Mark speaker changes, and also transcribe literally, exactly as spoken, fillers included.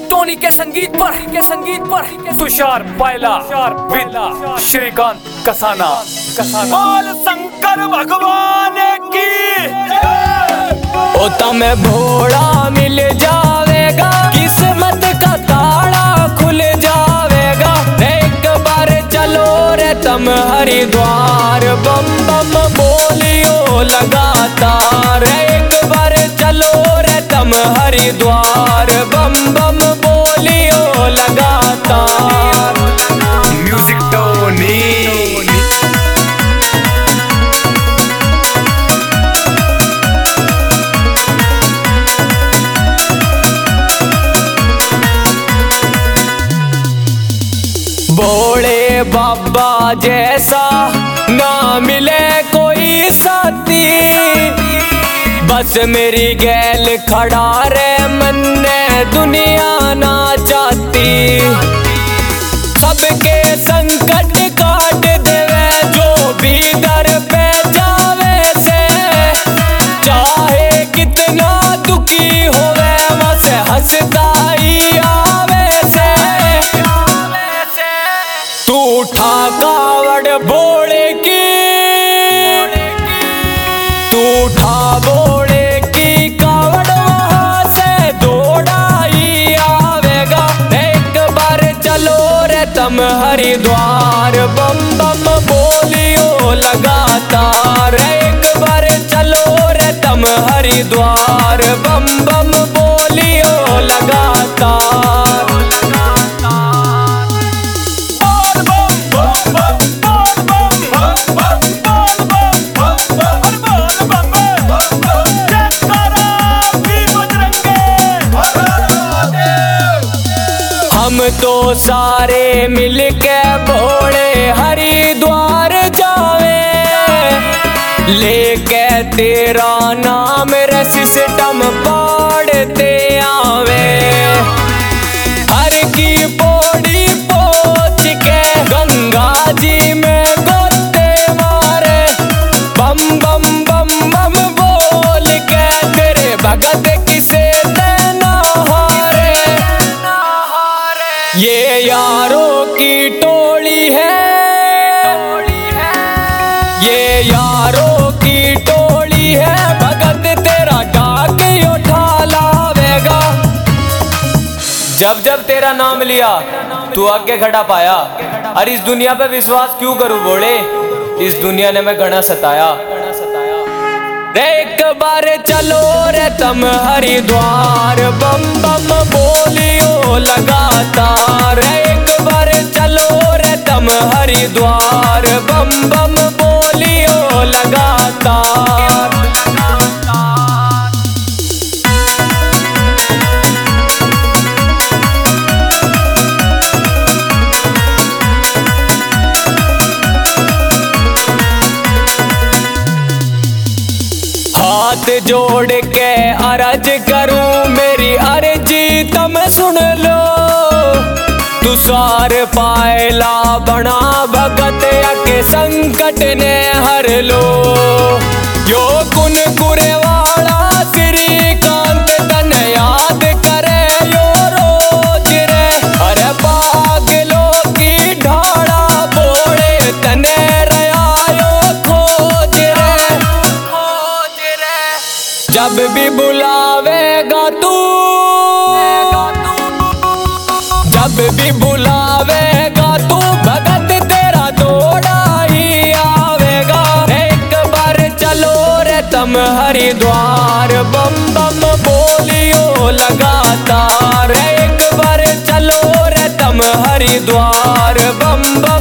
Speaker 1: Tony के संगीत पर के संगीत पर तुषार पायला विद श्रीकांत कसाना बोल शंकर भगवान की। ओ तमें भोला मिल जावेगा, किस्मत का ताला खुल जावेगा। एक बार चलो रे तम हरिद्वार, बम बम बोलियो लगातार। एक बार चलो रे तम हरिद्वार, बम बम बोलियो लगातार। म्यूजिक टोनी भोले बाबा जैसा ना मिले कोई साथी, बस मेरी गैल खड़ा रे मन ने दुनिया ना चाहती। सबके संकट काट देवे जो भी दर पे जावे से, चाहे कितना दुखी होवे वैसे हंसता ही आवे से। तू उठा कावड़ भोले की, तू उठा भोले की कावड़, वहां से दौड़ा ही आवेगा। एक बार चलो रे तम हरिद्वार, बम बम बोलियो लगातार। एक बार चलो रे तम हरिद्वार, बम बम बोलियो लगातार। हम तो सारे मिलके भोले हरिद्वार जावे, लेके तेरा नाम रे सिस्टम पढ़ते आवे। हर की पौड़ी पहुंच के गंगा जी में गोते मारे, बम बम बम बम बोल के तेरे भगत किसे देना हारे। ये यारों की टोली है, ये यारों की टोली है, भगत तेरा डाक उठा लावेगा। जब जब तेरा नाम लिया तू आगे खड़ा पाया, और इस दुनिया पे विश्वास क्यों करूं बोले, इस दुनिया ने मैं घना सताया। एक बार चलो रे तम हरिद्वार, बम बम बोलियो लगातार। एक बार चलो रे तम हरिद्वार, बम बम बोलियो लगातार। हाथ जोड़ के अर्ज करूं, मेरी अर्जी तुम सुन लो। तुषार पायला बना भगत के संकट ने हर लो। यो कुन कुरे वाला श्रीकांत तन याद करे यो रोज रे। अरे पागलो की ढाड़ा बोले तने रयायो खोज रे। जब भी बुलावेगा तू, जब भी बुलावेगा तू, भगत तेरा दौड़ा ही आवेगा। एक बार चलो रे तम हरिद्वार, बम बम बोलियो लगातार। एक बार चलो रे तम हरिद्वार, बम बम